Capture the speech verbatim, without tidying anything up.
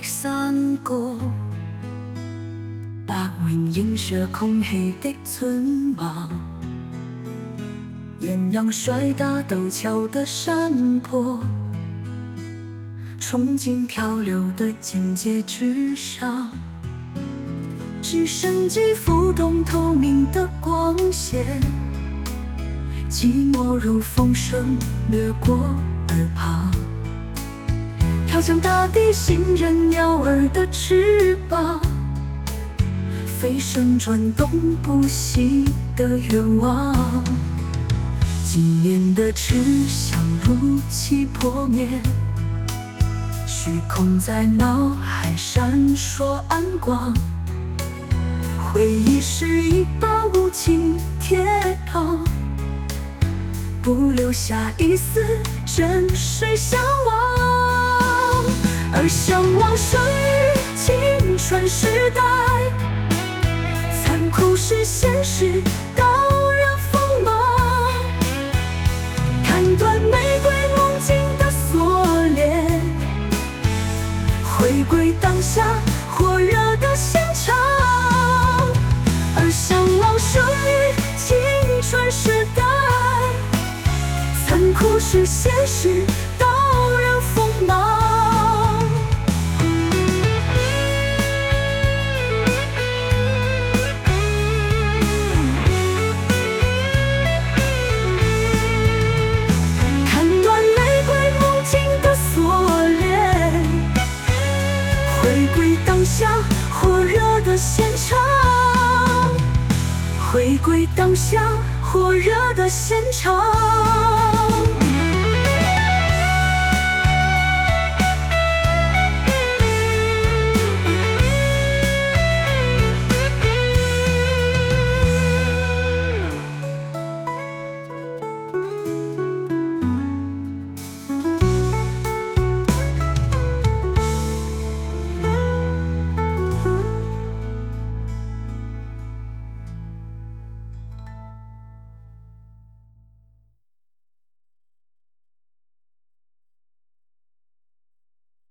山歌，白雲映着空氣的尊芒，豔陽甩大陡峭的山坡，憧憬漂流的境界之上，直升机浮动透明的光线，寂寞如风声掠过耳旁，飘向大地，信任鸟儿的翅膀，飞升转动不息的愿望。今年的痴想如期破灭，虚空在脑海闪烁暗光，回忆是一把无情铁刀，不留下一丝真实向往。而向往生于青春时代，残酷是现实，刀刃锋芒，砍断玫瑰梦境的锁链，回归当下火热的现场。而向往生于青春时代，残酷是现实，刀刃锋芒。砍断玫瑰梦境的锁链，回归当下火热的现场，回归当下火热的现场。